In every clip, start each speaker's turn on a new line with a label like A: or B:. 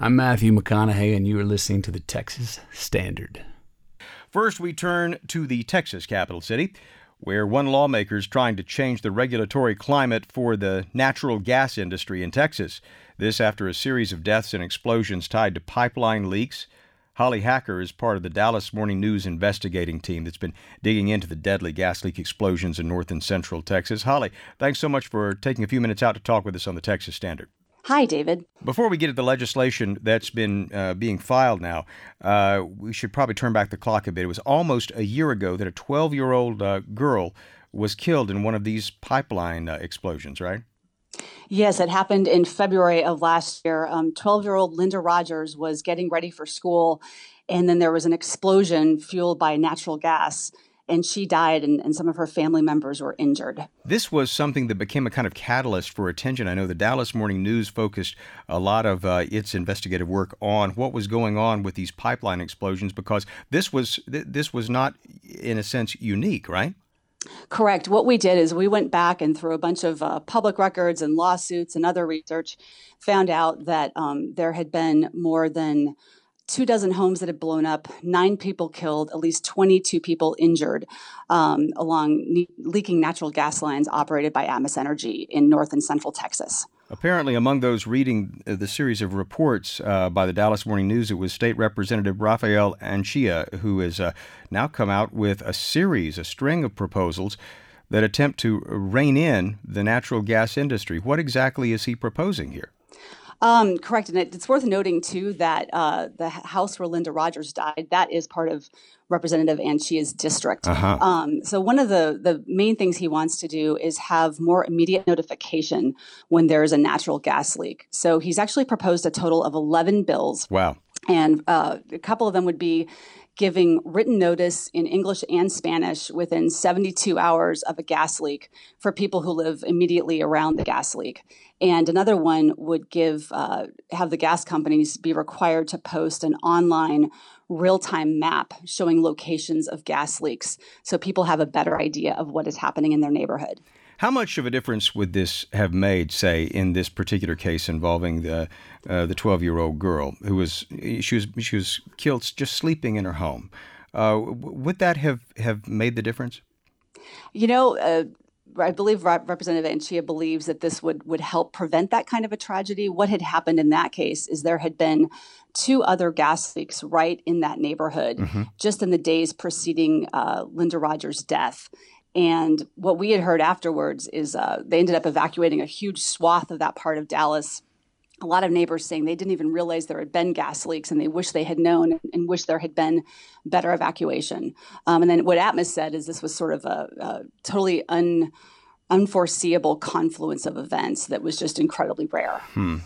A: I'm Matthew McConaughey, and you are listening to the Texas Standard.
B: First, we turn to the Texas capital city, where one lawmaker is trying to change the regulatory climate for the natural gas industry in Texas. This after a series of deaths and explosions tied to pipeline leaks. Holly Hacker is part of the Dallas Morning News investigating team that's been digging into the deadly gas leak explosions in north and central Texas. Holly, thanks so much for taking a few minutes out to talk with us on the Texas Standard.
C: Hi, David.
B: Before we get at the legislation that's been being filed now, we should probably turn back the clock a bit. It was almost a year ago that a 12-year-old girl was killed in one of these pipeline explosions, right?
C: Yes, it happened in February of last year. 12-year-old Linda Rogers was getting ready for school, and then there was an explosion fueled by natural gas, and she died, and some of her family members were injured.
B: This was something that became a kind of catalyst for attention. I know the Dallas Morning News focused a lot of its investigative work on what was going on with these pipeline explosions, because this was not, in a sense, unique, right?
C: Correct. What we did is we went back and through a bunch of public records and lawsuits and other research, found out that there had been more than 24 homes that had blown up, 9 people killed, at least 22 people injured along leaking natural gas lines operated by Atmos Energy in north and central Texas.
B: Apparently, among those reading the series of reports by the Dallas Morning News, it was State Representative Rafael Anchia, who has now come out with a string of proposals that attempt to rein in the natural gas industry. What exactly is he proposing here?
C: Correct. And it's worth noting, too, that the house where Linda Rogers died, that is part of Representative Anchia's district. So one of the main things he wants to do is have more immediate notification when there is a natural gas leak. So he's actually proposed a total of 11 bills.
B: Wow.
C: And a couple of them would be giving written notice in English and Spanish within 72 hours of a gas leak for people who live immediately around the gas leak. And another one would have the gas companies be required to post an online real-time map showing locations of gas leaks so people have a better idea of what is happening in their neighborhood.
B: How much of a difference would this have made, say, in this particular case involving the 12-year-old girl who was killed just sleeping in her home? Would that have made the difference?
C: You know, I believe Representative Anchia believes that this would help prevent that kind of a tragedy. What had happened in that case is there had been 2 other gas leaks right in that neighborhood just in the days preceding Linda Rogers' death. And what we had heard afterwards is they ended up evacuating a huge swath of that part of Dallas. A lot of neighbors saying they didn't even realize there had been gas leaks and they wish they had known and wish there had been better evacuation. And then what Atmos said is this was sort of a totally unforeseeable confluence of events that was just incredibly rare.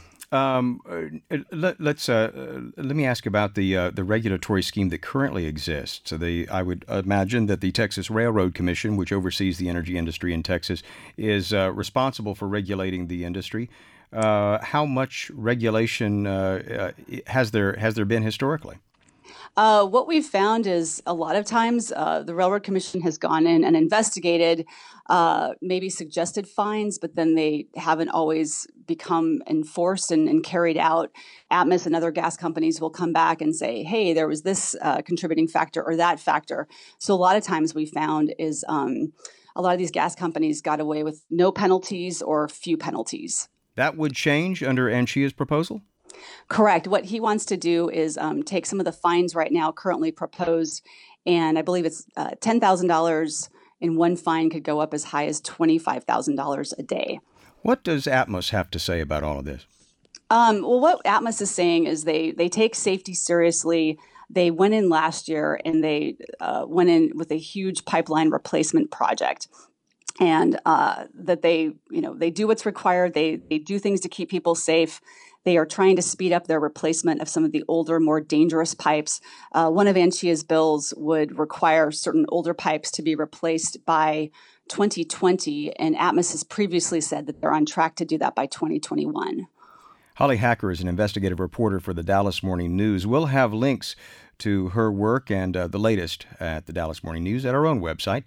B: Let me ask about the regulatory scheme that currently exists. I would imagine that the Texas Railroad Commission, which oversees the energy industry in Texas, is responsible for regulating the industry. How much regulation has there been historically?
C: What we've found is a lot of times the Railroad Commission has gone in and investigated, maybe suggested fines, but then they haven't always become enforced and carried out. Atmos and other gas companies will come back and say, hey, there was this contributing factor or that factor. So a lot of times we found is a lot of these gas companies got away with no penalties or few penalties. That
B: would change under Anchia's proposal?
C: Correct. What he wants to do is take some of the fines right now currently proposed, and I believe it's $10,000 in one fine could go up as high as $25,000 a day.
B: What does Atmos have to say about all of this?
C: Well, what Atmos is saying is they take safety seriously. They went in last year and they went in with a huge pipeline replacement project. And that they do what's required. They do things to keep people safe. They are trying to speed up their replacement of some of the older, more dangerous pipes. One of Anchia's bills would require certain older pipes to be replaced by 2020, and Atmos has previously said that they're on track to do that by 2021.
B: Holly Hacker is an investigative reporter for the Dallas Morning News. We'll have links to her work and the latest at the Dallas Morning News at our own website,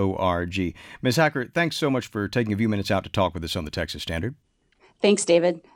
B: texasstandard.org. Ms. Hacker, thanks so much for taking a few minutes out to talk with us on the Texas Standard.
C: Thanks, David.